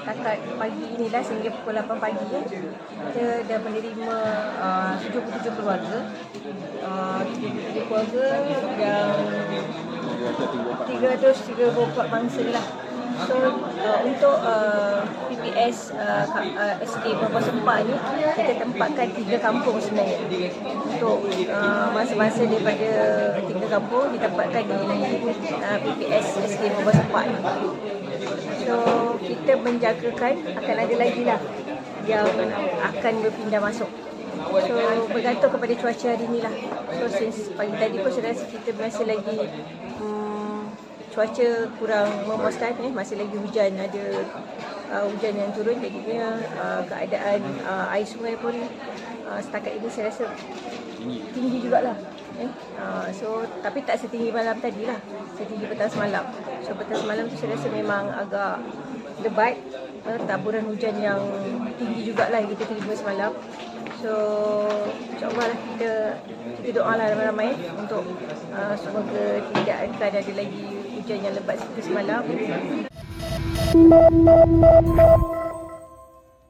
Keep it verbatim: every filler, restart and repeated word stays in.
setakat pagi inilah sehingga pukul lapan pagi ya, kita dah menerima uh, tujuh puluh tujuh keluarga, uh, tujuh puluh tujuh keluarga yang tiga ratus tiga puluh empat bangsa lah. So uh, untuk uh, P P S uh, uh, S D Bawah Sempak ni kita tempatkan tiga kampung sebenarnya. Untuk uh, masa-masa daripada tiga kampung ditempatkan di uh, P P S S D Bawah Sempak ni. So kita menjagakan akan ada lagi lah yang akan berpindah masuk. So bergantung kepada cuaca hari ni lah. So since pagi tadi pun saya rasa kita masih lagi hmm, cuaca kurang memuaskan eh. Masih lagi hujan, ada uh, hujan yang turun, jadinya uh, keadaan uh, air sungai pun uh, setakat ini saya rasa tinggi jugalah eh. uh, So tapi tak setinggi malam tadi lah, setinggi petang semalam. So petang semalam tu saya rasa memang agak lebat, uh, taburan hujan yang tinggi jugalah yang kita terima semalam. So insyaAllah lah kita, kita doa lah ramai-ramai untuk uh, semoga tidak akan ada lagi hujan yang lebat seperti semalam.